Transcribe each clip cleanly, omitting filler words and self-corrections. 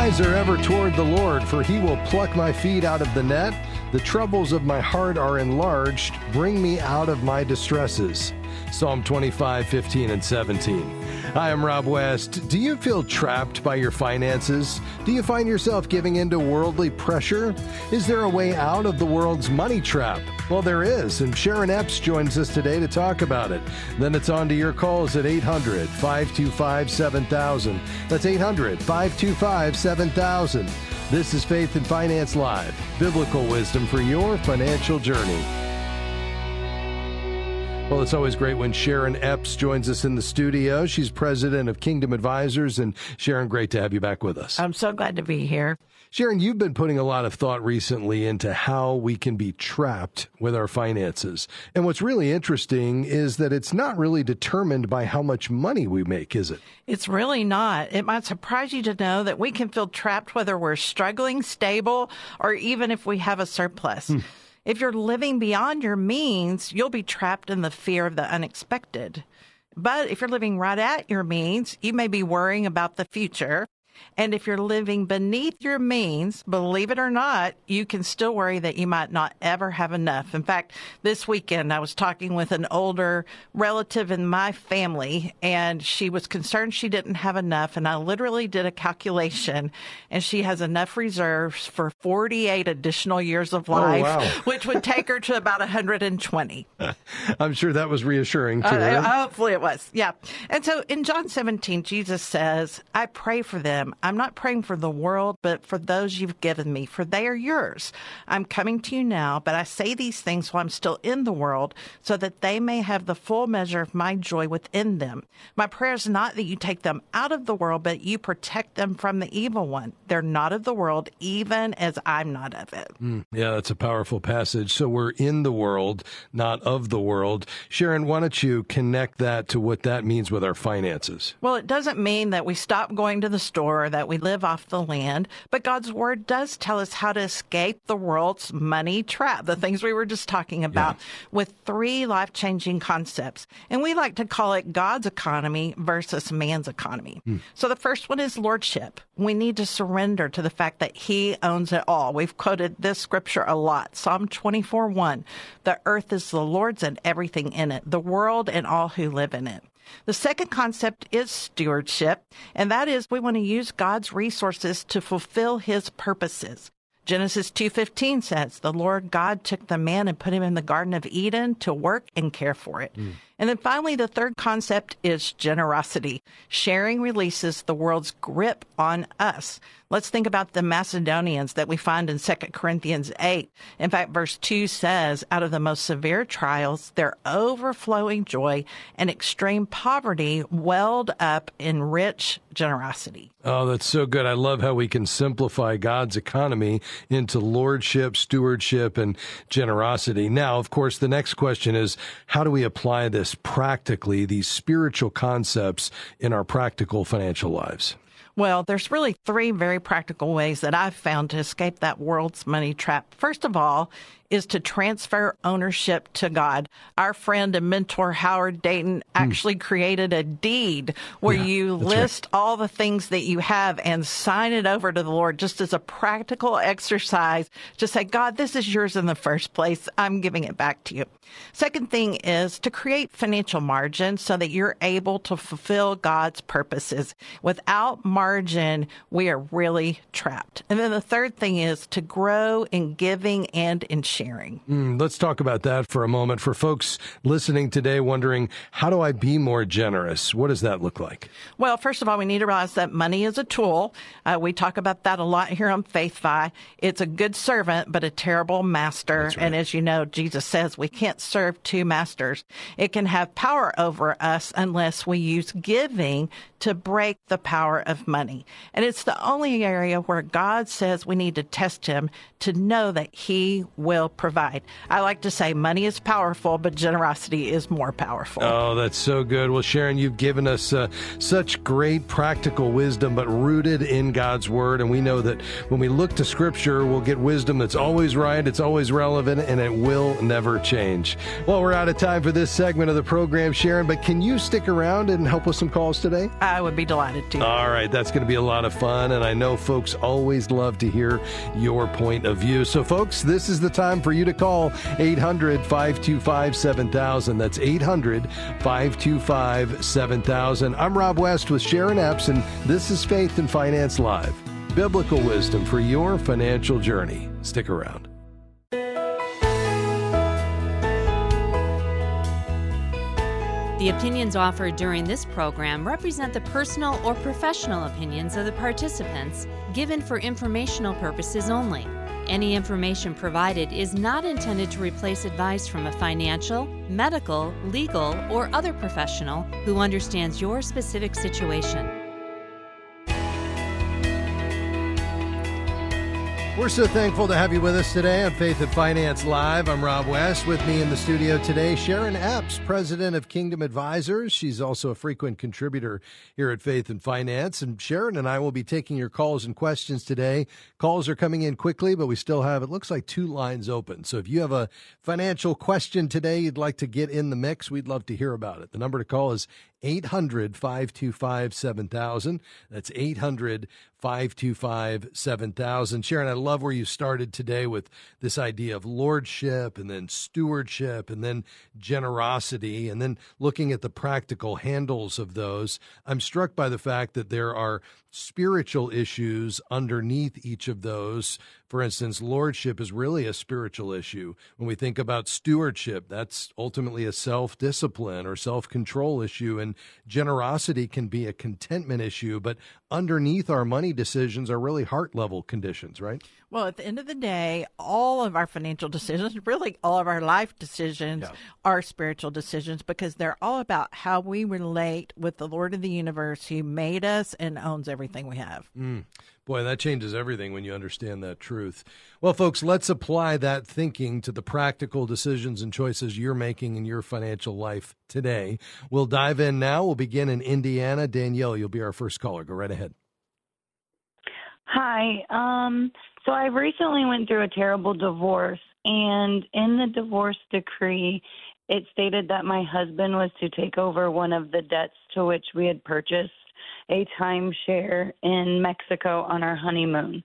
eyes are ever toward the Lord, for he will pluck my feet out of the net. The troubles of my heart are enlarged. Bring me out of my distresses. Psalm 25, 15, and 17. Hi, I'm Rob West. Do you feel trapped by your finances? Do you find yourself giving into worldly pressure? Is there a way out of the world's money trap? Well, there is, and Sharon Epps joins us today to talk about it. Then it's on to your calls at 800-525-7000. That's 800-525-7000. This is Faith and Finance Live, biblical wisdom for your financial journey. Well, it's always great when Sharon Epps joins us in the studio. She's president of Kingdom Advisors. And Sharon, great to have you back with us. I'm so glad to be here. Sharon, you've been putting a lot of thought recently into how we can be trapped with our finances. And what's really interesting is that it's not really determined by how much money we make, is it? It's really not. It might surprise you to know that we can feel trapped whether we're struggling, stable, or even if we have a surplus. If you're living beyond your means, you'll be trapped in the fear of the unexpected. But if you're living right at your means, you may be worrying about the future. And if you're living beneath your means, believe it or not, you can still worry that you might not ever have enough. In fact, this weekend, I was talking with an older relative in my family, and she was concerned she didn't have enough. And I literally did a calculation, and she has enough reserves for 48 additional years of life, which would take her to about 120. I'm sure that was reassuring to her. Hopefully it was. Yeah. And so in John 17, Jesus says, I pray for them. I'm not praying for the world, but for those you've given me, for they are yours. I'm coming to you now, but I say these things while I'm still in the world, so that they may have the full measure of my joy within them. My prayer is not that you take them out of the world, but you protect them from the evil one. They're not of the world, even as I'm not of it. Yeah, that's a powerful passage. So we're in the world, not of the world. Sharon, why don't you connect that to what that means with our finances? Well, it doesn't mean that we stop going to the store, or that we live off the land, but God's word does tell us how to escape the world's money trap, the things we were just talking about, with three life-changing concepts. And we like to call it God's economy versus man's economy. So the first one is lordship. We need to surrender to the fact that he owns it all. We've quoted this scripture a lot. Psalm 24:1. The earth is the Lord's and everything in it, the world and all who live in it. The second concept is stewardship, and that is we want to use God's resources to fulfill his purposes. Genesis 2:15 says, the Lord God took the man and put him in the Garden of Eden to work and care for it. And then finally, the third concept is generosity. Sharing releases the world's grip on us. Let's think about the Macedonians that we find in 2 Corinthians 8. In fact, verse 2 says, out of the most severe trials, their overflowing joy and extreme poverty welled up in rich generosity. Oh, that's so good. I love how we can simplify God's economy into lordship, stewardship, and generosity. Now, of course, the next question is, how do we apply this practically, these spiritual concepts in our practical financial lives? Well, there's really three very practical ways that I've found to escape that world's money trap. First of all, is to transfer ownership to God. Our friend and mentor, Howard Dayton, actually created a deed where you list all the things that you have and sign it over to the Lord just as a practical exercise to say, God, this is yours in the first place. I'm giving it back to you. Second thing is to create financial margin so that you're able to fulfill God's purposes. Without margin, we are really trapped. And then the third thing is to grow in giving and in sharing. Let's talk about that for a moment. For folks listening today wondering, how do I be more generous? What does that look like? Well, first of all, we need to realize that money is a tool. We talk about that a lot here on FaithFi. It's a good servant, but a terrible master. That's right. And as you know, Jesus says we can't serve two masters. It can have power over us unless we use giving to break the power of money. And it's the only area where God says we need to test him to know that he will provide. I like to say money is powerful, but generosity is more powerful. Oh, that's so good. Well, Sharon, you've given us such great practical wisdom, but rooted in God's word. And we know that when we look to Scripture, we'll get wisdom that's always right, it's always relevant, and it will never change. Well, we're out of time for this segment of the program, Sharon, but can you stick around and help with some calls today? I would be delighted to. All right, that's going to be a lot of fun, and I know folks always love to hear your point of view. So, folks, this is the time for you to call 800-525-7000. That's 800-525-7000. I'm Rob West with Sharon Epps, and this is Faith and Finance Live. Biblical wisdom for your financial journey. Stick around. The opinions offered during this program represent the personal or professional opinions of the participants, given for informational purposes only. Any information provided is not intended to replace advice from a financial, medical, legal, or other professional who understands your specific situation. We're so thankful to have you with us today on Faith and Finance Live. I'm Rob West. With me in the studio today, Sharon Epps, president of Kingdom Advisors. She's also a frequent contributor here at Faith and Finance. And Sharon and I will be taking your calls and questions today. Calls are coming in quickly, but we still have, it looks like, 2 lines open. So if you have a financial question today you'd like to get in the mix, we'd love to hear about it. The number to call is 800-525-7000. That's 800-525-7000. Sharon, I love where you started today with this idea of lordship and then stewardship and then generosity and then looking at the practical handles of those. I'm struck by the fact that there are spiritual issues underneath each of those. For instance, lordship is really a spiritual issue. When we think about stewardship, that's ultimately a self-discipline or self-control issue, and generosity can be a contentment issue, but underneath our money decisions are really heart-level conditions, right? Well, at the end of the day, all of our financial decisions, really all of our life decisions, are spiritual decisions because they're all about how we relate with the Lord of the universe who made us and owns everything we have. Boy, that changes everything when you understand that truth. Well, folks, let's apply that thinking to the practical decisions and choices you're making in your financial life today. We'll dive in now. We'll begin in Indiana. Danielle, you'll be our first caller. Go right ahead. Hi. So I recently went through a terrible divorce, and in the divorce decree, it stated that my husband was to take over one of the debts to which we had purchased a timeshare in Mexico on our honeymoon.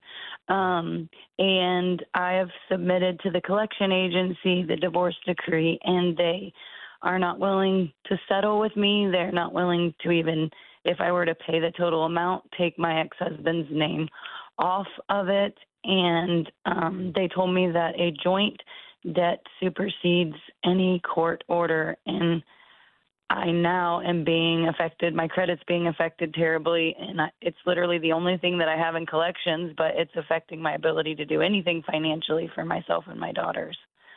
And I have submitted to the collection agency the divorce decree, and they are not willing to settle with me. They're not willing to even, if I were to pay the total amount, take my ex-husband's name off of it. And they told me that a joint debt supersedes any court order, and I now am being affected. My credit's being affected terribly, and it's literally the only thing that I have in collections, but it's affecting my ability to do anything financially for myself and my daughters.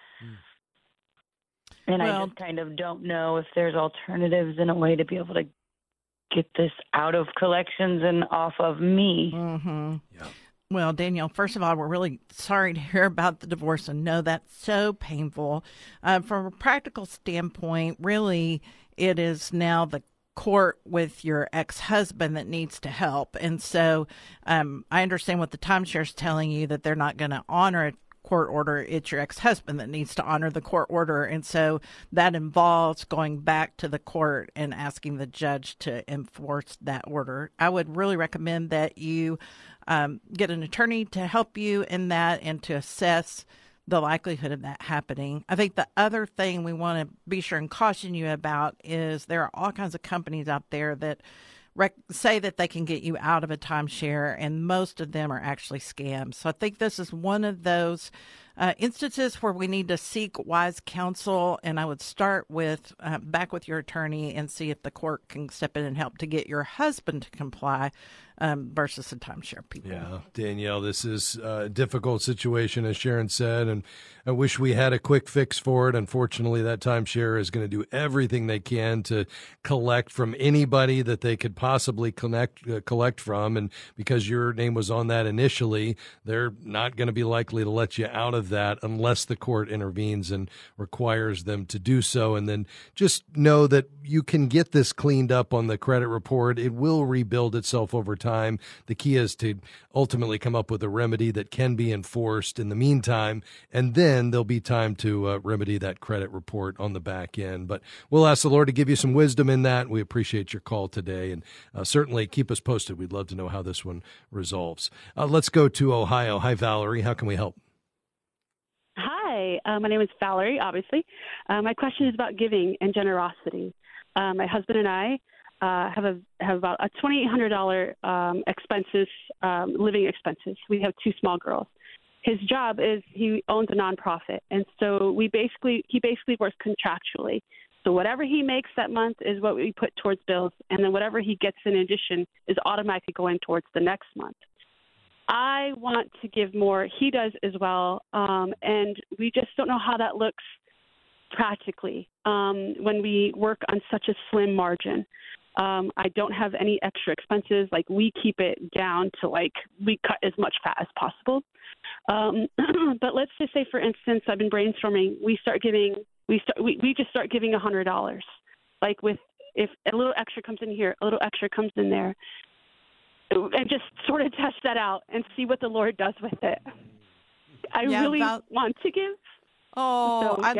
And I just kind of don't know if there's alternatives in a way to be able to get this out of collections and off of me. Mm-hmm. Yeah. Well, Danielle, first of all, we're really sorry to hear about the divorce and know that's so painful. From a practical standpoint, really, it is now the court with your ex-husband that needs to help. And so I understand what the timeshare is telling you, that they're not going to honor a court order. It's your ex-husband that needs to honor the court order. And so that involves going back to the court and asking the judge to enforce that order. I would really recommend that you get an attorney to help you in that and to assess the likelihood of that happening. I think the other thing we want to be sure and caution you about is there are all kinds of companies out there that say that they can get you out of a timeshare, and most of them are actually scams. So I think this is one of those instances where we need to seek wise counsel, and I would start with back with your attorney and see if the court can step in and help to get your husband to comply versus the timeshare people. Yeah, Danielle, this is a difficult situation, as Sharon said, and I wish we had a quick fix for it. Unfortunately, that timeshare is going to do everything they can to collect from anybody that they could possibly collect from, and because your name was on that initially, they're not going to be likely to let you out of of that unless the court intervenes and requires them to do so. And then just know that you can get this cleaned up on the credit report. It will rebuild itself over time. The key is to ultimately come up with a remedy that can be enforced in the meantime, and then there'll be time to remedy that credit report on the back end. But we'll ask the Lord to give you some wisdom in that. We appreciate your call today, and certainly keep us posted. We'd love to know how this one resolves. Let's go to Ohio. Hi, Valerie. How can we help? Hi, my name is Valerie, obviously. My question is about giving and generosity. My husband and I have about a $2,800 expenses, living expenses. We have 2 small girls. His job is he owns a nonprofit, and so he basically works contractually. So whatever he makes that month is what we put towards bills, and then whatever he gets in addition is automatically going towards the next month. I want to give more. He does as well, and we just don't know how that looks practically when we work on such a slim margin. I don't have any extra expenses. Like, we keep it down to, like, we cut as much fat as possible. But let's just say, for instance, I've been brainstorming. We just start giving $100. Like, if a little extra comes in here, a little extra comes in there, and just sort of test that out and see what the Lord does with it. I really want to give. Oh, so,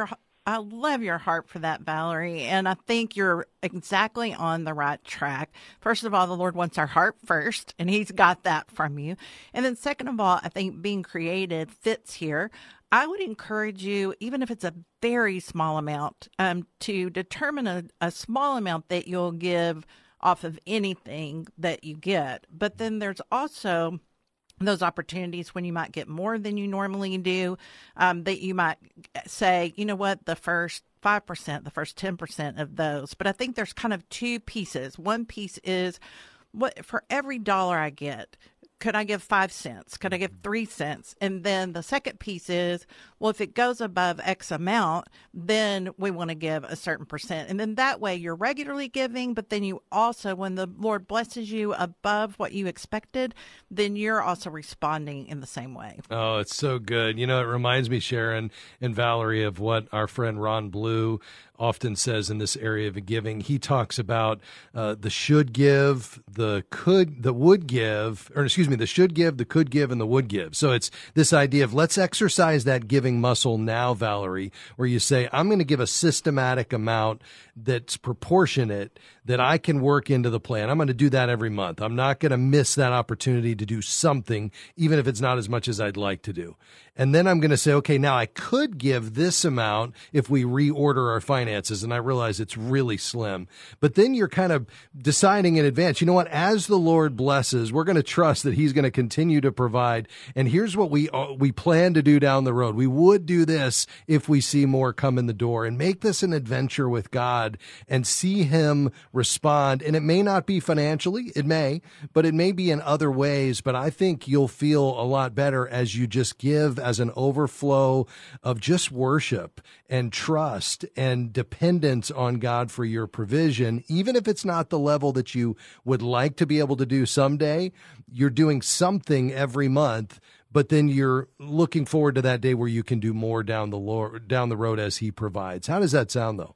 I love your heart for that, Valerie. And I think you're exactly on the right track. First of all, the Lord wants our heart first, and He's got that from you. And then second of all, I think being creative fits here. I would encourage you, even if it's a very small amount, to determine a small amount that you'll give off of anything that you get. But then there's also those opportunities when you might get more than you normally do, that you might say, you know what, the first 5%, the first 10% of those. But I think there's kind of 2 pieces. One piece is, what for every dollar I get, could I give 5 cents? Could I give 3 cents? And then the second piece is, well, if it goes above X amount, then we want to give a certain percent. And then that way you're regularly giving, but then you also, when the Lord blesses you above what you expected, then you're also responding in the same way. Oh, it's so good. You know, it reminds me, Sharon and Valerie, of what our friend Ron Blue often says in this area of giving. He talks about the should give, the would give, or excuse me, the should give, the could give, and the would give. So it's this idea of let's exercise that giving muscle now, Valerie, where you say, I'm going to give a systematic amount that's proportionate that I can work into the plan. I'm going to do that every month. I'm not going to miss that opportunity to do something, even if it's not as much as I'd like to do. And then I'm going to say, okay, now I could give this amount if we reorder our finances. And I realize it's really slim. But then you're kind of deciding in advance, you know what, as the Lord blesses, we're going to trust that He's going to continue to provide. And here's what we plan to do down the road. We would do this if we see more come in the door, and make this an adventure with God and see Him respond. And it may not be financially, it may, but it may be in other ways. But I think you'll feel a lot better as you just give as an overflow of just worship and trust and dependence on God for your provision. Even if it's not the level that you would like to be able to do someday, you're doing something every month, but then you're looking forward to that day where you can do more down the road as He provides. How does that sound, though?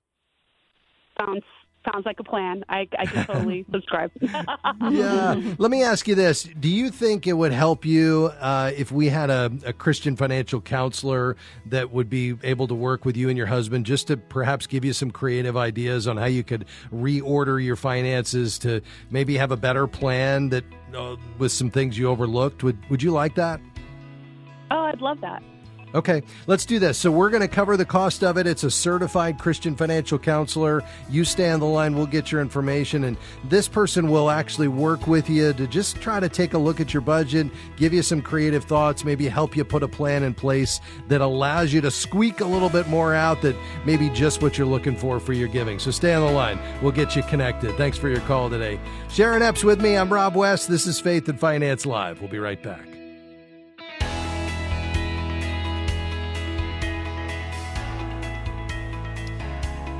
Sounds like a plan. I can totally subscribe. Yeah. Let me ask you this. Do you think it would help you if we had a Christian financial counselor that would be able to work with you and your husband just to perhaps give you some creative ideas on how you could reorder your finances to maybe have a better plan that with some things you overlooked? Would you like that? Oh, I'd love that. Okay, let's do this. So we're going to cover the cost of it. It's a certified Christian financial counselor. You stay on the line. We'll get your information. And this person will actually work with you to just try to take a look at your budget, give you some creative thoughts, maybe help you put a plan in place that allows you to squeak a little bit more out that maybe just what you're looking for your giving. So stay on the line. We'll get you connected. Thanks for your call today. Sharon Epps with me. I'm Rob West. This is Faith and Finance Live. We'll be right back.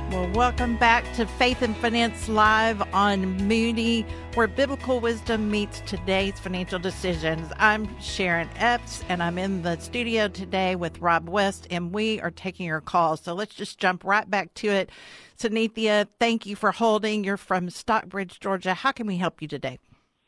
Well, welcome back to Faith and Finance Live on Moody, where biblical wisdom meets today's financial decisions. I'm Sharon Epps, and I'm in the studio today with Rob West, and we are taking your calls. So let's just jump right back to it. Sunithia, thank you for holding. You're from Stockbridge, Georgia. How can we help you today?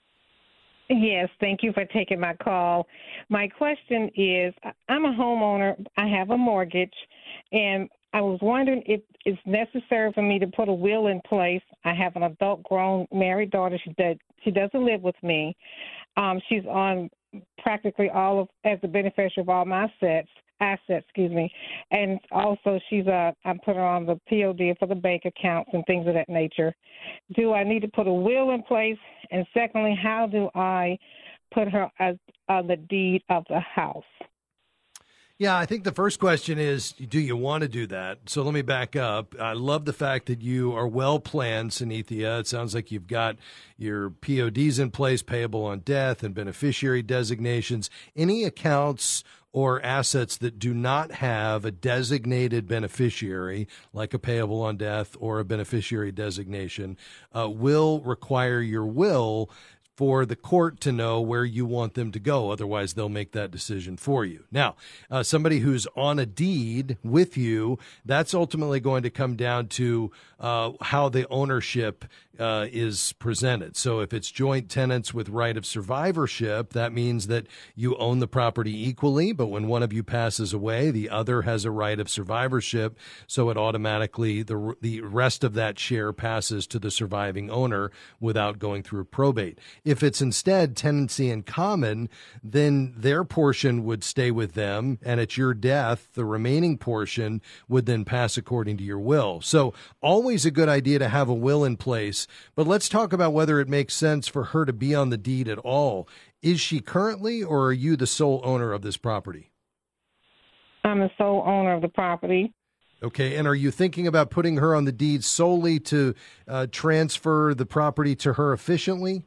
Yes, thank you for taking my call. My question is, I'm a homeowner. I have a mortgage, and I was wondering if it's necessary for me to put a will in place. I have an adult grown married daughter. She doesn't live with me. She's on practically all of as the beneficiary of all my assets, and also I'm putting her on the POD for the bank accounts and things of that nature. Do I need to put a will in place? And secondly, how do I put her on the deed of the house? Yeah, I think the first question is, do you want to do that? So let me back up. I love the fact that you are well planned, Sunithia. It sounds like you've got your PODs in place, payable on death, and beneficiary designations. Any accounts or assets that do not have a designated beneficiary, like a payable on death or a beneficiary designation, will require your will for the court to know where you want them to go. Otherwise, they'll make that decision for you. Now, somebody who's on a deed with you, that's ultimately going to come down to how the ownership is presented. So if it's joint tenants with right of survivorship, that means that you own the property equally, but when one of you passes away, the other has a right of survivorship, so it automatically, the rest of that share passes to the surviving owner without going through probate. If it's instead tenancy in common, then their portion would stay with them, and at your death, the remaining portion would then pass according to your will. So always a good idea to have a will in place, but let's talk about whether it makes sense for her to be on the deed at all. Is she currently, or are you the sole owner of this property? I'm the sole owner of the property. Okay, and are you thinking about putting her on the deed solely to transfer the property to her efficiently?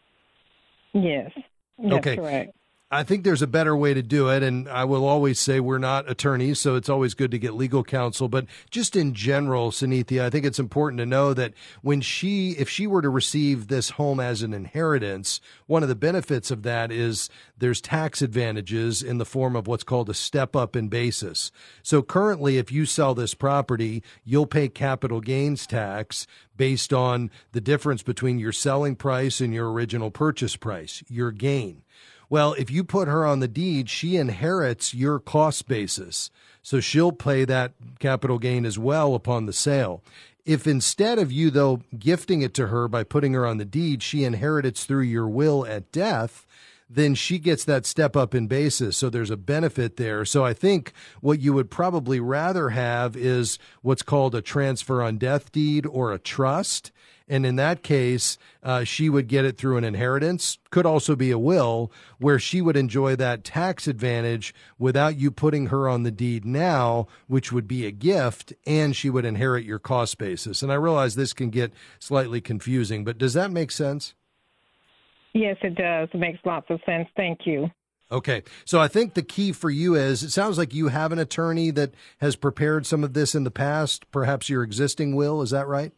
Yes, that's okay. Correct. I think there's a better way to do it, and I will always say we're not attorneys, so it's always good to get legal counsel. But just in general, Sunithia, I think it's important to know that if she were to receive this home as an inheritance, one of the benefits of that is there's tax advantages in the form of what's called a step up in basis. So currently, if you sell this property, you'll pay capital gains tax based on the difference between your selling price and your original purchase price, your gain. Well, if you put her on the deed, she inherits your cost basis. So she'll pay that capital gain as well upon the sale. If instead of you, though, gifting it to her by putting her on the deed, she inherits through your will at death, then she gets that step up in basis. So there's a benefit there. So I think what you would probably rather have is what's called a transfer on death deed or a trust. And in that case, she would get it through an inheritance, could also be a will, where she would enjoy that tax advantage without you putting her on the deed now, which would be a gift, and she would inherit your cost basis. And I realize this can get slightly confusing, but does that make sense? Yes, it does. It makes lots of sense. Thank you. Okay. So I think the key for you is, it sounds like you have an attorney that has prepared some of this in the past, perhaps your existing will. Is that right?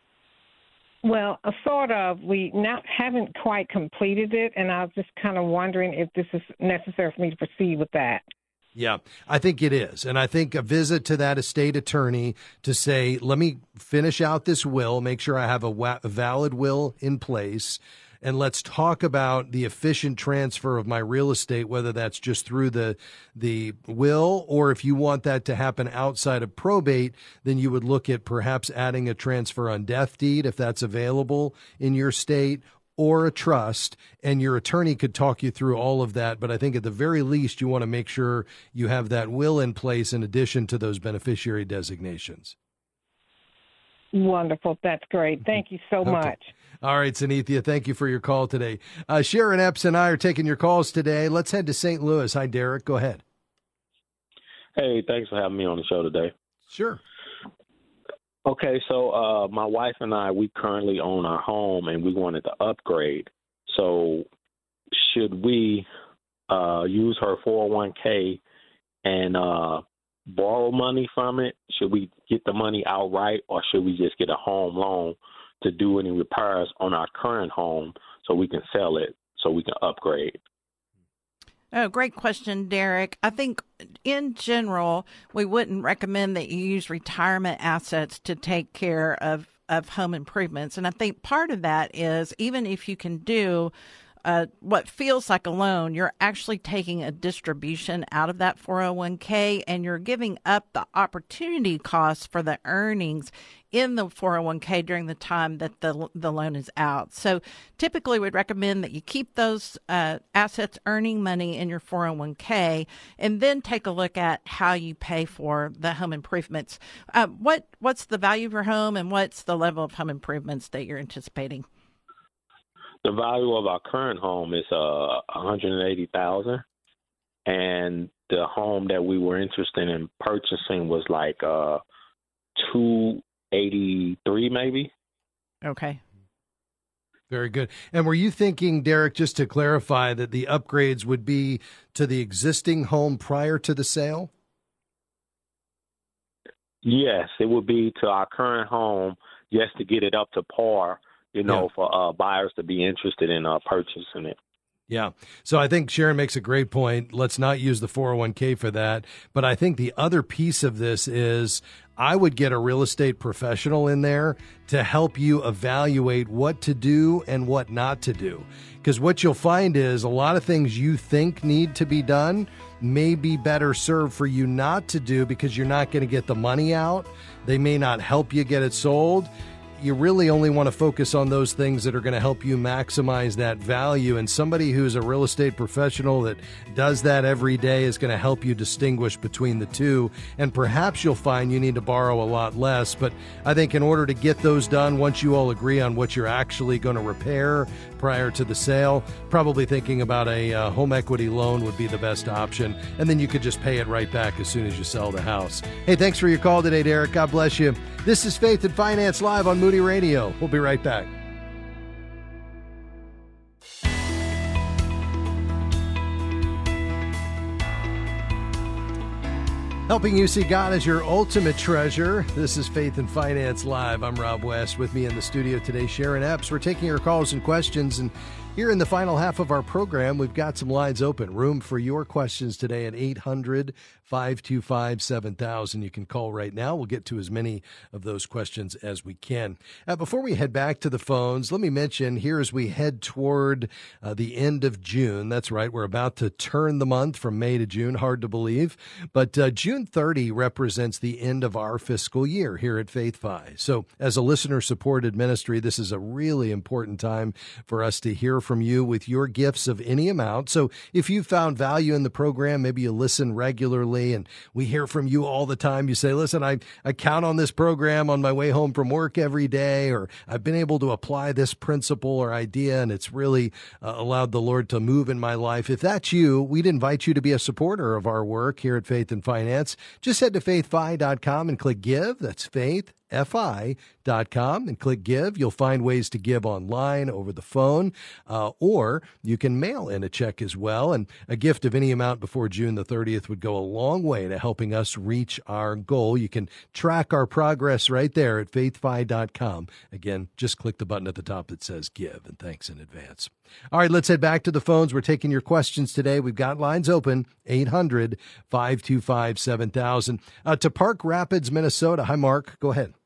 Well, sort of. We haven't quite completed it, and I was just kind of wondering if this is necessary for me to proceed with that. Yeah, I think it is. And I think a visit to that estate attorney to say, let me finish out this will, make sure I have a valid will in place, and let's talk about the efficient transfer of my real estate, whether that's just through the will, or if you want that to happen outside of probate, then you would look at perhaps adding a transfer on death deed if that's available in your state, or a trust, and your attorney could talk you through all of that. But I think at the very least, you want to make sure you have that will in place in addition to those beneficiary designations. Wonderful. That's great. Thank you so much. All right, Sunithia, thank you for your call today. Sharon Epps and I are taking your calls today. Let's head to St. Louis. Hi, Derek. Go ahead. Hey, thanks for having me on the show today. Sure. Okay, so my wife and I, we currently own our home, and we wanted to upgrade. So should we use her 401k and borrow money from it? Should we get the money outright, or should we just get a home loan to do any repairs on our current home so we can sell it, so we can upgrade? Oh, great question, Derek. I think in general, we wouldn't recommend that you use retirement assets to take care of home improvements. And I think part of that is even if you can do what feels like a loan, you're actually taking a distribution out of that 401k, and you're giving up the opportunity costs for the earnings in the 401k during the time that the loan is out. So typically we'd recommend that you keep those assets earning money in your 401k and then take a look at how you pay for the home improvements. What's the value of your home, and what's the level of home improvements that you're anticipating? The value of our current home is $180,000, and the home that we were interested in purchasing was like $283,000 maybe. Okay. Very good. And were you thinking, Derek, just to clarify, that the upgrades would be to the existing home prior to the sale? Yes, it would be to our current home just to get it up to par, for buyers to be interested in purchasing it. Yeah. So I think Sharon makes a great point. Let's not use the 401k for that. But I think the other piece of this is I would get a real estate professional in there to help you evaluate what to do and what not to do. Because what you'll find is a lot of things you think need to be done may be better served for you not to do because you're not going to get the money out. They may not help you get it sold. You really only want to focus on those things that are going to help you maximize that value. And somebody who's a real estate professional that does that every day is going to help you distinguish between the two. And perhaps you'll find you need to borrow a lot less. But I think in order to get those done, once you all agree on what you're actually going to repair prior to the sale, probably thinking about a home equity loan would be the best option. And then you could just pay it right back as soon as you sell the house. Hey, thanks for your call today, Derek. God bless you. This is Faith and Finance Live on Moody Radio. We'll be right back. Helping you see God as your ultimate treasure. This is Faith and Finance Live. I'm Rob West. With me in the studio today, Sharon Epps. We're taking your calls and questions, and here in the final half of our program, we've got some lines open. Room for your questions today at 800-525-7000. You can call right now. We'll get to as many of those questions as we can. Before we head back to the phones, let me mention here as we head toward the end of June. That's right. We're about to turn the month from May to June. Hard to believe. But June 30 represents the end of our fiscal year here at Faith Fi. So as a listener-supported ministry, this is a really important time for us to hear from you with your gifts of any amount. So if you found value in the program, maybe you listen regularly and we hear from you all the time. You say, listen, I count on this program on my way home from work every day, or I've been able to apply this principle or idea, and it's really allowed the Lord to move in my life. If that's you, we'd invite you to be a supporter of our work here at Faith and Finance. Just head to faithfi.com and click Give. That's Faith. fi.com and click Give. You'll find ways to give online, over the phone, or you can mail in a check as well. And a gift of any amount before June the 30th would go a long way to helping us reach our goal. You can track our progress right there at faithfi.com. Again, just click the button at the top that says Give, and thanks in advance. All right, let's head back to the phones. We're taking your questions today. We've got lines open, 800-525-7000. To Park Rapids, Minnesota. Hi, Mark. Go ahead.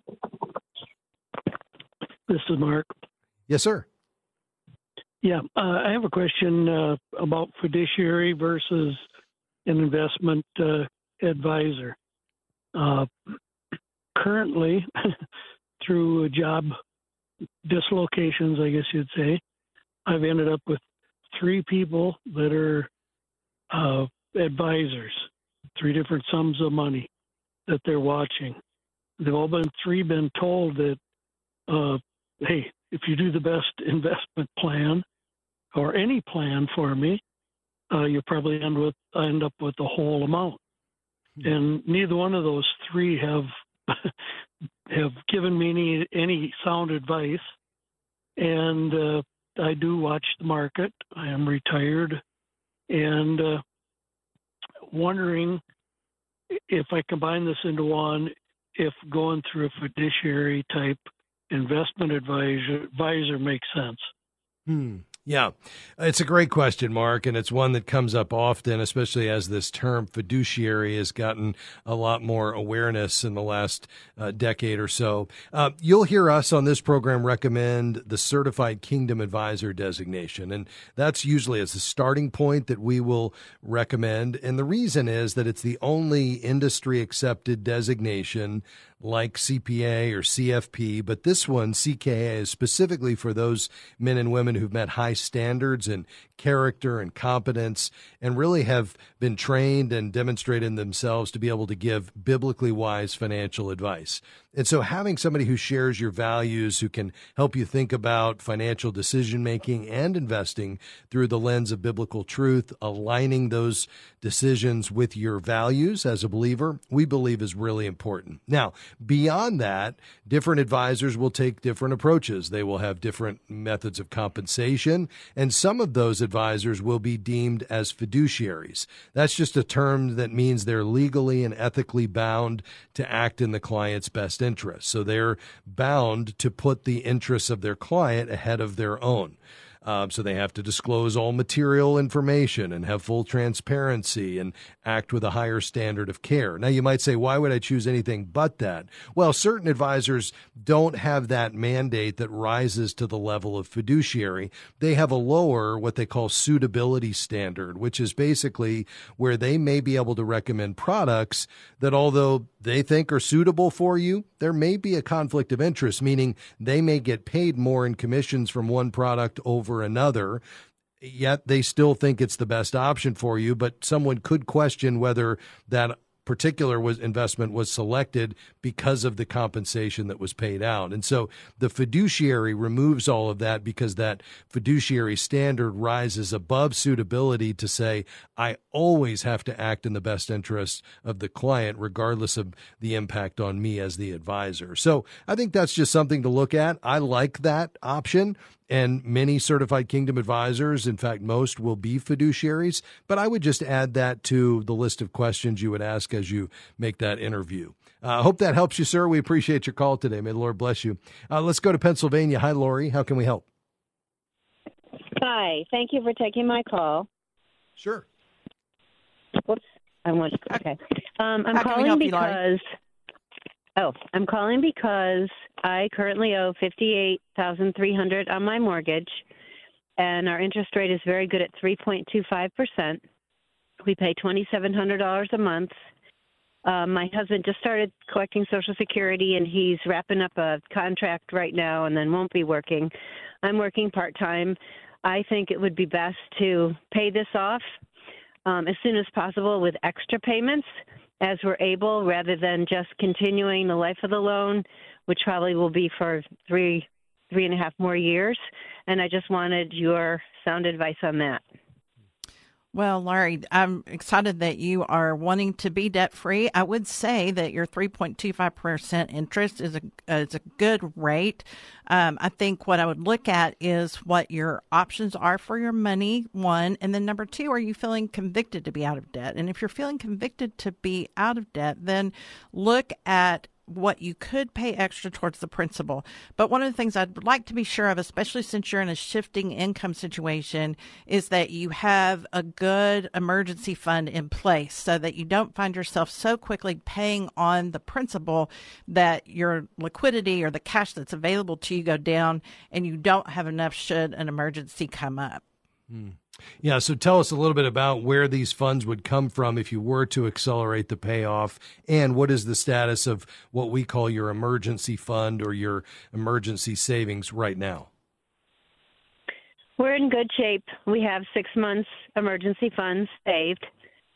This is Mark. Yes, sir. Yeah, I have a question about fiduciary versus an investment advisor. Currently, through job dislocations, I guess you'd say, I've ended up with 3 people that are advisors, 3 different sums of money that they're watching. They've all been told that, hey, if you do the best investment plan or any plan for me, you'll probably end up with the whole amount. And neither one of those 3 have given me any sound advice. And I do watch the market. I am retired, and wondering if I combine this into one, if going through a fiduciary type investment advisor makes sense. Yeah, it's a great question, Mark, and it's one that comes up often, especially as this term fiduciary has gotten a lot more awareness in the last decade or so. You'll hear us on this program recommend the Certified Kingdom Advisor designation, and that's usually as a starting point that we will recommend. And the reason is that it's the only industry-accepted designation like CPA or CFP, but this one, CKA, is specifically for those men and women who've met high standards in character and competence and really have been trained and demonstrated themselves to be able to give biblically wise financial advice. And so having somebody who shares your values, who can help you think about financial decision-making and investing through the lens of biblical truth, aligning those decisions with your values as a believer, we believe is really important. Now, beyond that, different advisors will take different approaches. They will have different methods of compensation, and some of those advisors will be deemed as fiduciaries. That's just a term that means they're legally and ethically bound to act in the client's best interest. So they're bound to put the interests of their client ahead of their own. So they have to disclose all material information and have full transparency and act with a higher standard of care. Now, you might say, why would I choose anything but that? Well, certain advisors don't have that mandate that rises to the level of fiduciary. They have a lower, what they call suitability standard, which is basically where they may be able to recommend products that, although they think are suitable for you, there may be a conflict of interest, meaning they may get paid more in commissions from one product over another, yet they still think it's the best option for you, but someone could question whether that particular investment was selected because of the compensation that was paid out. And so the fiduciary removes all of that because that fiduciary standard rises above suitability to say, I always have to act in the best interest of the client, regardless of the impact on me as the advisor. So I think that's just something to look at. I like that option. And many certified kingdom advisors, in fact, most will be fiduciaries. But I would just add that to the list of questions you would ask as you make that interview. I hope that helps you, sir. We appreciate your call today. May the Lord bless you. Let's go to Pennsylvania. Hi, Lori. How can we help? Hi. Thank you for taking my call. Sure. Whoops. Okay. I'm How can we calling help you, because Lori? I'm calling because I currently owe $58,300 on my mortgage, and our interest rate is very good at 3.25%. We pay $2,700 a month. My husband just started collecting Social Security, and he's wrapping up a contract right now and then won't be working. I'm working part-time. I think it would be best to pay this off as soon as possible with extra payments as we're able, rather than just continuing the life of the loan, which probably will be for three and a half more years. And I just wanted your sound advice on that. Well, Larry, I'm excited that you are wanting to be debt-free. I would say that your 3.25% interest is a good rate. I think what I would look at is what your options are for your money, one. And then number two, are you feeling convicted to be out of debt? And if you're feeling convicted to be out of debt, then look at what you could pay extra towards the principal. But one of the things I'd like to be sure of, especially since you're in a shifting income situation, is that you have a good emergency fund in place so that you don't find yourself so quickly paying on the principal that your liquidity or the cash that's available to you go down and you don't have enough should an emergency come up. Yeah, so tell us a little bit about where these funds would come from if you were to accelerate the payoff, and what is the status of what we call your emergency fund or your emergency savings right now? We're in good shape. We have 6 months emergency funds saved.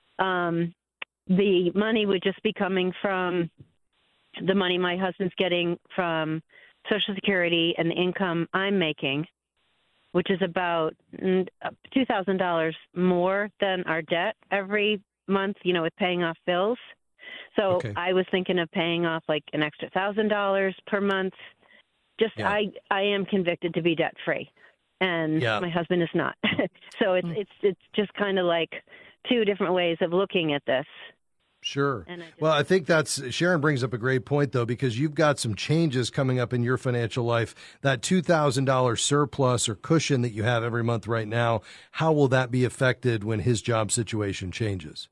The money would just be coming from the money my husband's getting from Social Security and the income I'm making, which is about $2,000 more than our debt every month, with paying off bills. So Okay. I was thinking of paying off like an extra $1,000 per month. I am convicted to be debt free, and my husband is not. So it's just kind of like two different ways of looking at this. Sure. And Well, I think Sharon brings up a great point, though, because you've got some changes coming up in your financial life. That $2,000 surplus or cushion that you have every month right now, how will that be affected when his job situation changes?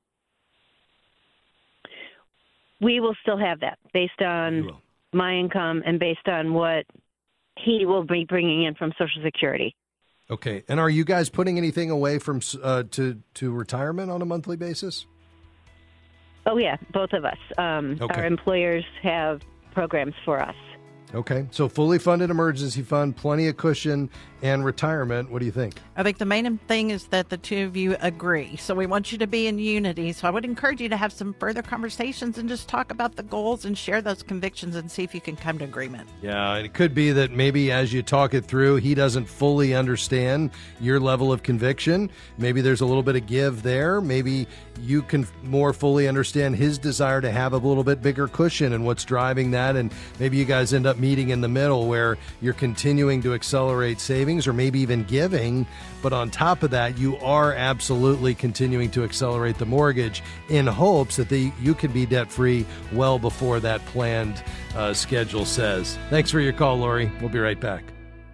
We will still have that based on my income and based on what he will be bringing in from Social Security. Okay. And are you guys putting anything away from to retirement on a monthly basis? Oh, yeah, both of us. Okay. Our employers have programs for us. Okay. So fully funded emergency fund, plenty of cushion, and retirement. What do you think? I think the main thing is that the two of you agree. So we want you to be in unity. So I would encourage you to have some further conversations and just talk about the goals and share those convictions and see if you can come to agreement. Yeah, and it could be that maybe as you talk it through, he doesn't fully understand your level of conviction. Maybe there's a little bit of give there. Maybe you can more fully understand his desire to have a little bit bigger cushion and what's driving that. And maybe you guys end up meeting in the middle where you're continuing to accelerate savings or maybe even giving. But on top of that, you are absolutely continuing to accelerate the mortgage in hopes that you can be debt-free well before that planned schedule says. Thanks for your call, Lori. We'll be right back.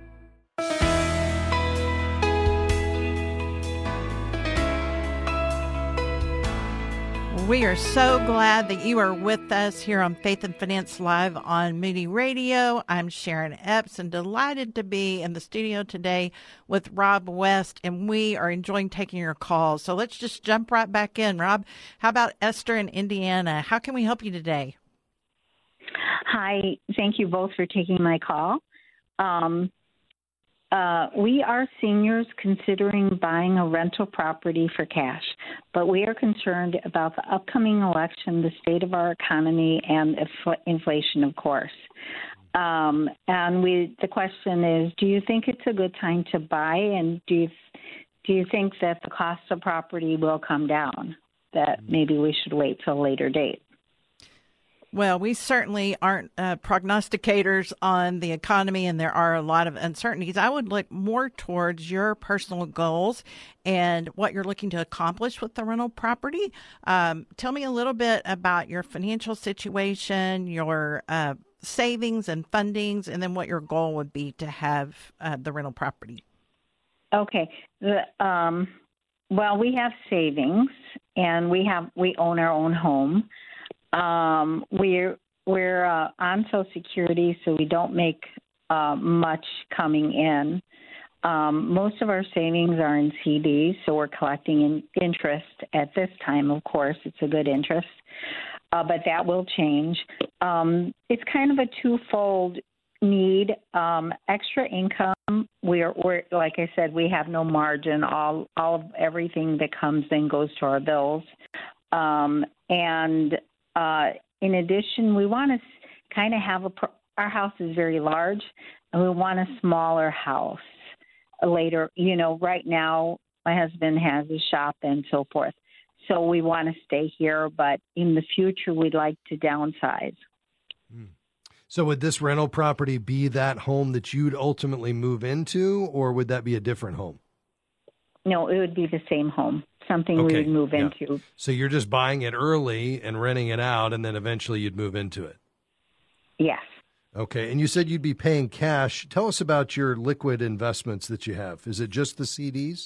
We are so glad that you are with us here on Faith and Finance Live on Moody Radio. I'm Sharon Epps and delighted to be in the studio today with Rob West, and we are enjoying taking your calls. So let's just jump right back in. Rob, how about Esther in Indiana? How can we help you today? Hi, thank you both for taking my call. We are seniors considering buying a rental property for cash, but we are concerned about the upcoming election, the state of our economy, and inflation, of course. And the question is, do you think it's a good time to buy, and do you think that the cost of property will come down, that maybe we should wait till a later date? Well, we certainly aren't prognosticators on the economy, and there are a lot of uncertainties. I would look more towards your personal goals and what you're looking to accomplish with the rental property. Tell me a little bit about your financial situation, your savings and fundings, and then what your goal would be to have the rental property. Okay. Well, we have savings, and we own our own home. We're on Social Security, so we don't make much coming in. Most of our savings are in CDs, so we're collecting interest at this time. Of course, it's a good interest, but that will change. It's kind of a twofold need. Extra income. We're like I said, we have no margin. All of everything that comes in goes to our bills, in addition, we want to kind of have our house is very large, and we want a smaller house later. Right now, my husband has a shop and so forth. So we want to stay here, but in the future, we'd like to downsize. So would this rental property be that home that you'd ultimately move into, or would that be a different home? No, it would be the same home. Something we would move into. So you're just buying it early and renting it out, and then eventually you'd move into it? Yes. Okay. And you said you'd be paying cash. Tell us about your liquid investments that you have. Is it just the CDs?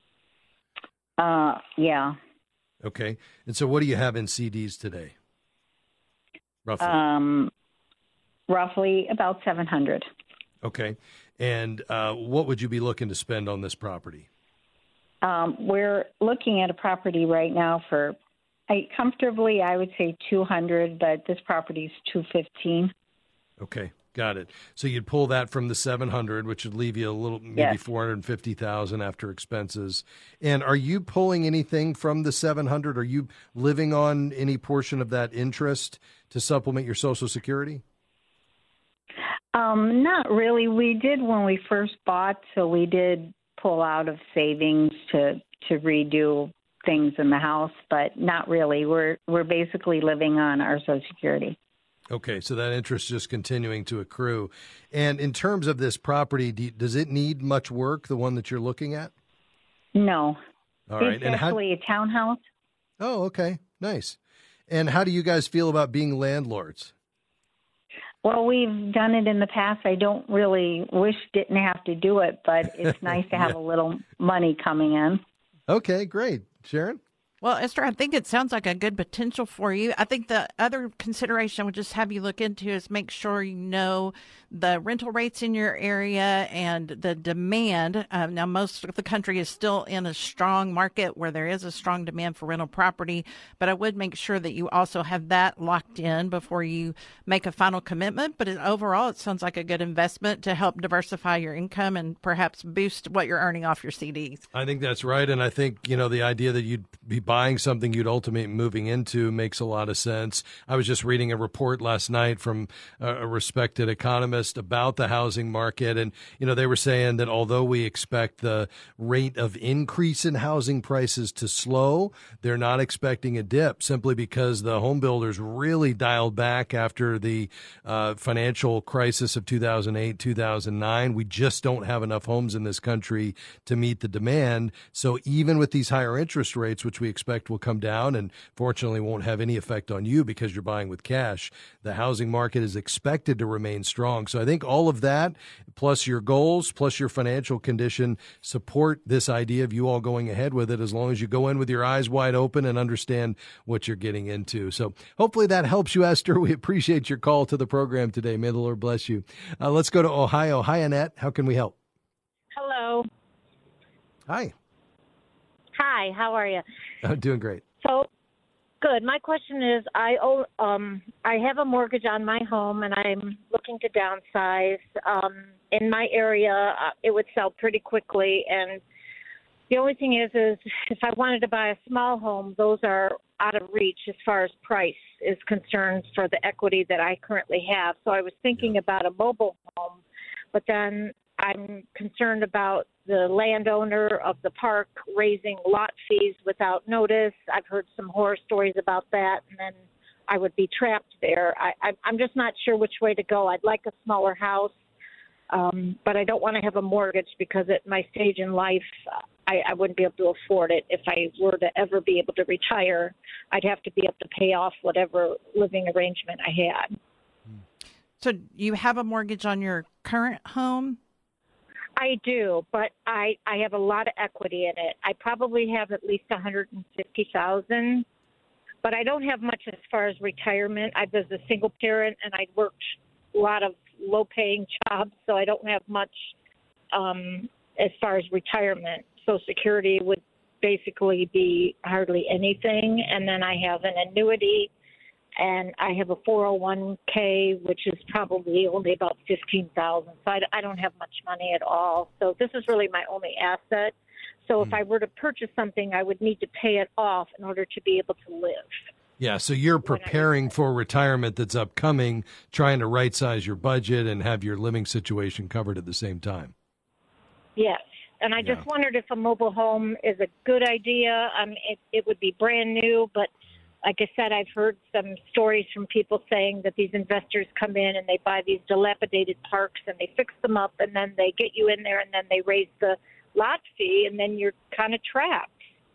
Yeah. Okay. And so what do you have in CDs today? Roughly? Roughly about $700. Okay. And what would you be looking to spend on this property? We're looking at a property right now for comfortably, I would say $200, but this property is $215. Okay, got it. So you'd pull that from the $700, which would leave you a little, maybe $450,000 after expenses. And are you pulling anything from the $700? Are you living on any portion of that interest to supplement your Social Security? Not really. We did when we first bought, so we did pull out of savings to redo things in the house, but not really. We're basically living on our Social Security. Okay, so that interest is just continuing to accrue. And in terms of this property, does it need much work, the one that you're looking at? No. All right. It's actually a townhouse. Oh, okay. Nice. And how do you guys feel about being landlords? Well, we've done it in the past. I don't really didn't have to do it, but it's nice to have a little money coming in. Okay, great. Sharon? Well, Esther, I think it sounds like a good potential for you. I think the other consideration I would just have you look into is make sure you know the rental rates in your area and the demand. Now, most of the country is still in a strong market where there is a strong demand for rental property, but I would make sure that you also have that locked in before you make a final commitment. But overall, it sounds like a good investment to help diversify your income and perhaps boost what you're earning off your CDs. I think that's right. And I think, the idea that you'd be buying something you'd ultimately moving into makes a lot of sense. I was just reading a report last night from a respected economist about the housing market. And, they were saying that although we expect the rate of increase in housing prices to slow, they're not expecting a dip simply because the home builders really dialed back after the financial crisis of 2008, 2009. We just don't have enough homes in this country to meet the demand. So even with these higher interest rates, which we expect will come down and fortunately won't have any effect on you because you're buying with cash, the housing market is expected to remain strong. So I think all of that, plus your goals, plus your financial condition, support this idea of you all going ahead with it as long as you go in with your eyes wide open and understand what you're getting into. So hopefully that helps you, Esther. We appreciate your call to the program today. May the Lord bless you. Let's go to Ohio. Hi, Annette. How can we help? Hello. Hi. Hi, how are you? Doing great. So, good. My question is, I have a mortgage on my home, and I'm looking to downsize. In my area, it would sell pretty quickly, and the only thing is if I wanted to buy a small home, those are out of reach as far as price is concerned for the equity that I currently have. So I was thinking about a mobile home, but then I'm concerned about the landowner of the park raising lot fees without notice. I've heard some horror stories about that, and then I would be trapped there. I'm just not sure which way to go. I'd like a smaller house, but I don't want to have a mortgage because at my stage in life, I wouldn't be able to afford it. If I were to ever be able to retire, I'd have to be able to pay off whatever living arrangement I had. So you have a mortgage on your current home? I do, but I have a lot of equity in it. I probably have at least $150,000, but I don't have much as far as retirement. I was a single parent, and I worked a lot of low-paying jobs, so I don't have much as far as retirement. Social Security would basically be hardly anything, and then I have an annuity, and I have a 401k, which is probably only about $15,000. So I don't have much money at all. So this is really my only asset. So if I were to purchase something, I would need to pay it off in order to be able to live. Yeah, so you're preparing for retirement that's upcoming, trying to right-size your budget and have your living situation covered at the same time. Yes. And I just wondered if a mobile home is a good idea. It would be brand new, but like I said, I've heard some stories from people saying that these investors come in and they buy these dilapidated parks and they fix them up, and then they get you in there and then they raise the lot fee, and then you're kind of trapped.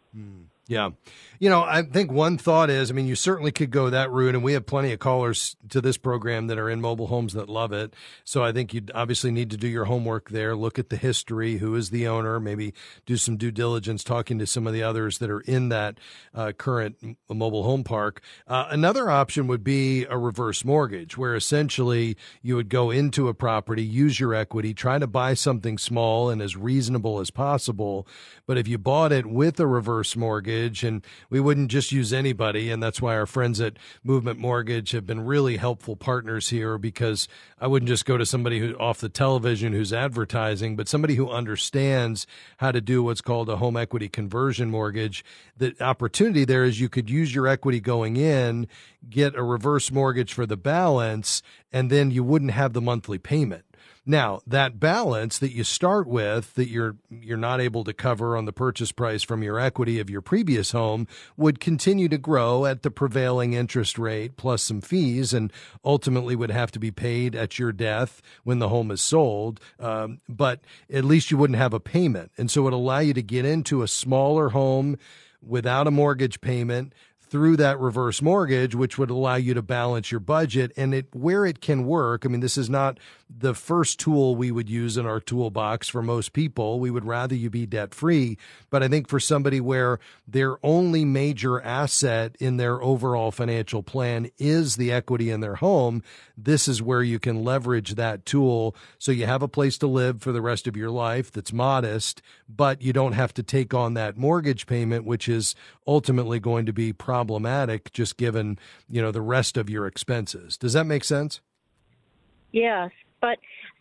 Yeah. I think one thought is, you certainly could go that route, and we have plenty of callers to this program that are in mobile homes that love it. So I think you'd obviously need to do your homework there, look at the history, who is the owner, maybe do some due diligence, talking to some of the others that are in that current mobile home park. Another option would be a reverse mortgage, where essentially you would go into a property, use your equity, try to buy something small and as reasonable as possible. But if you bought it with a reverse mortgage, and we wouldn't just use anybody, and that's why our friends at Movement Mortgage have been really helpful partners here, because I wouldn't just go to somebody who off the television who's advertising, but somebody who understands how to do what's called a home equity conversion mortgage. The opportunity there is you could use your equity going in, get a reverse mortgage for the balance, and then you wouldn't have the monthly payment. Now, that balance that you start with that you're not able to cover on the purchase price from your equity of your previous home would continue to grow at the prevailing interest rate plus some fees, and ultimately would have to be paid at your death when the home is sold. But at least you wouldn't have a payment. And so it would allow you to get into a smaller home without a mortgage payment, through that reverse mortgage, which would allow you to balance your budget. And where it can work, I mean, this is not the first tool we would use in our toolbox for most people. We would rather you be debt-free. But I think for somebody where their only major asset in their overall financial plan is the equity in their home, this is where you can leverage that tool so you have a place to live for the rest of your life that's modest, but you don't have to take on that mortgage payment, which is ultimately going to be problematic just given, the rest of your expenses. Does that make sense? Yes, but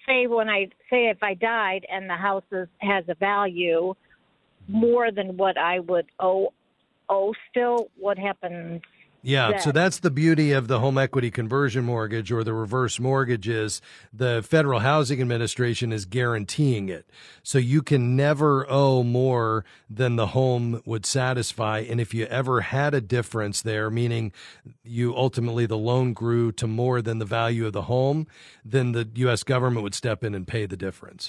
if I died and the house has a value more than what I would owe still, what happens? Yeah, so that's the beauty of the home equity conversion mortgage or the reverse mortgage is the Federal Housing Administration is guaranteeing it. So you can never owe more than the home would satisfy. And if you ever had a difference there, meaning the loan grew to more than the value of the home, then the U.S. government would step in and pay the difference.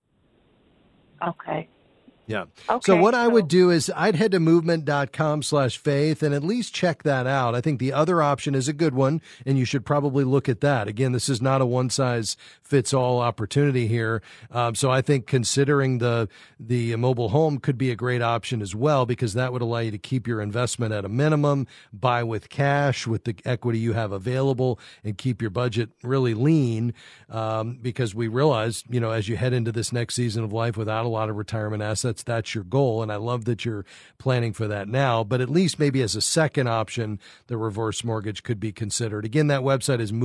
Okay. Yeah. Okay, so what I would do is I'd head to movement.com/faith and at least check that out. I think the other option is a good one, and you should probably look at that. Again, this is not a one-size-fits-all opportunity here. So I think considering the mobile home could be a great option as well, because that would allow you to keep your investment at a minimum, buy with cash with the equity you have available, and keep your budget really lean, because we realize, as you head into this next season of life without a lot of retirement assets, that's your goal. And I love that you're planning for that now, but at least maybe as a second option, the reverse mortgage could be considered. Again, that website is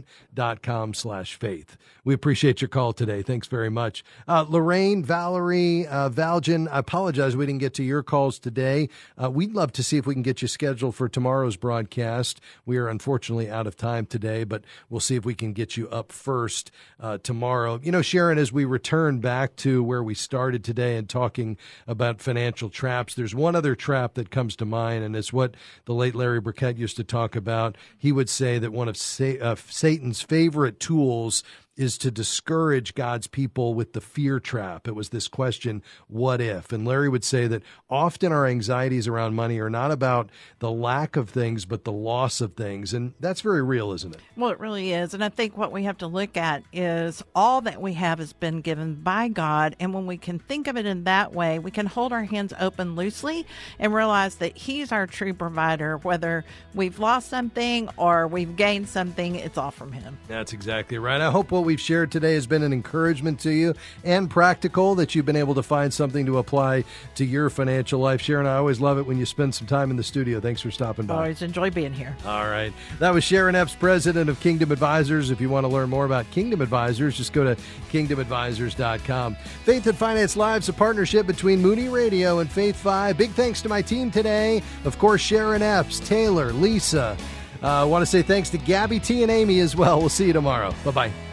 movement.com/faith. We appreciate your call today. Thanks very much. Lorraine, Valerie, Valjan, I apologize we didn't get to your calls today. We'd love to see if we can get you scheduled for tomorrow's broadcast. We are unfortunately out of time today, but we'll see if we can get you up first tomorrow. Sharon, as we return back to where we started today and talking about financial traps, there's one other trap that comes to mind, and it's what the late Larry Burkett used to talk about. He would say that one of Satan's favorite tools is to discourage God's people with the fear trap. It was this question, what if? And Larry would say that often our anxieties around money are not about the lack of things, but the loss of things. And that's very real, isn't it? Well, it really is. And I think what we have to look at is all that we have has been given by God. And when we can think of it in that way, we can hold our hands open loosely and realize that He's our true provider. Whether we've lost something or we've gained something, it's all from Him. That's exactly right. I hope what we've shared today has been an encouragement to you and practical, that you've been able to find something to apply to your financial life. Sharon, I always love it when you spend some time in the studio. Thanks for stopping by. Always enjoy being here. All right. That was Sharon Epps, president of Kingdom Advisors. If you want to learn more about Kingdom Advisors, just go to kingdomadvisors.com. Faith and Finance Live is a partnership between Moody Radio and Faith 5. Big thanks to my team today. Of course, Sharon Epps, Taylor, Lisa. I want to say thanks to Gabby T and Amy as well. We'll see you tomorrow. Bye-bye.